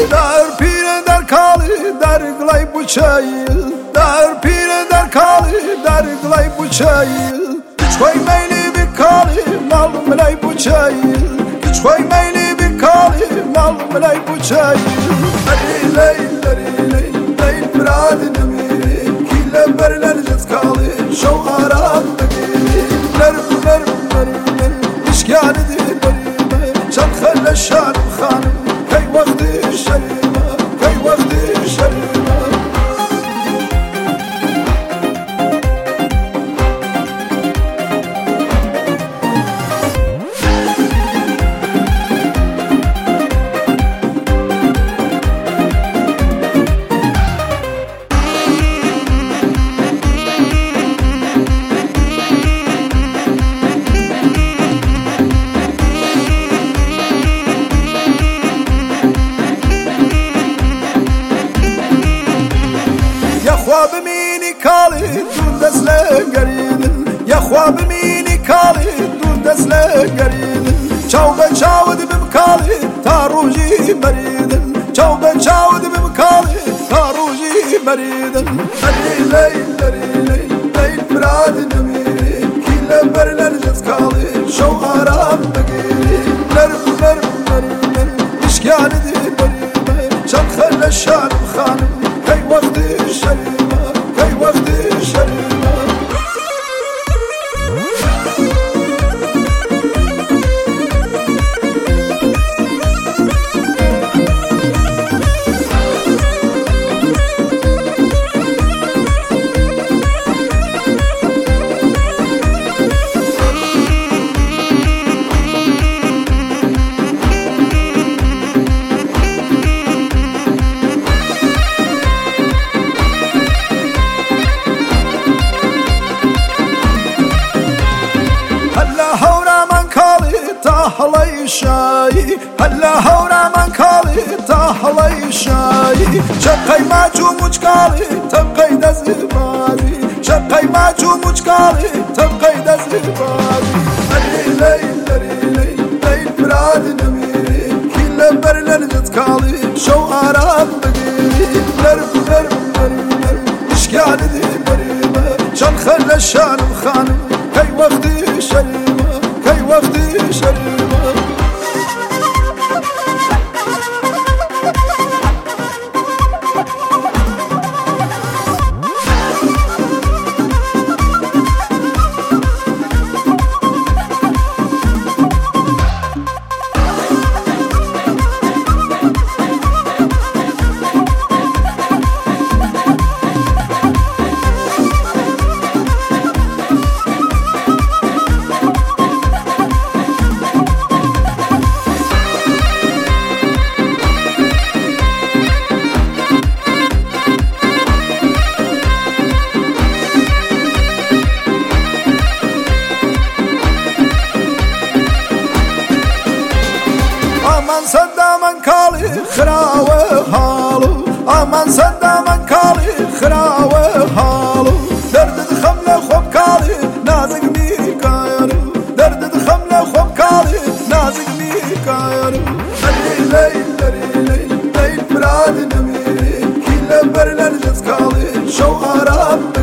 در پیر در کالی در گلای بچایی در پیر در کالی در گلای بچایی چوی میلی بکالی مال ملای بچایی چوی میلی بکالی مال ملای بچایی لیل براد نمیری کیله برلر جز کالی شو آرام بگیری نرم اشکال دی بریمه چند خل شان خانم کی وقتی شریمه کی وقتی شریمه خواب مینی کالی دون دست لگریدن یا خواب مینی کالی دون دست لگریدن چاو به چاو دبم کالی تا روزی مریدن چاو به چاو دبم کالی تا روزی مریدن لیل براد نمیری کیله برلر جز کالی شو آرام بگیری نرم اشکال دی بریمه چند خل شان خانم کی وقتی شریمه کی وقتی شریمه هلای شایی هلا هورا من کالی تا هلای شایی شقای ماچو مچکالی تبقی دزباری شقای ماچو مچکالی تبقی دزباری لیل براد نمیری کیله برلر جز کالی شو آرام بگیری نرم اشکال دی بریمه چند خل شانم خانم کی وقتی شریمه کی وقتی شریمه aman صدامن کالی خراوه حالو aman صدامن کالی خراوه حالو درد خمله خوب کالی نازک میکارو درد خمله خوب کالی نازک میکارو لیل براد نمیری کیله برلر جز کالی شو آرام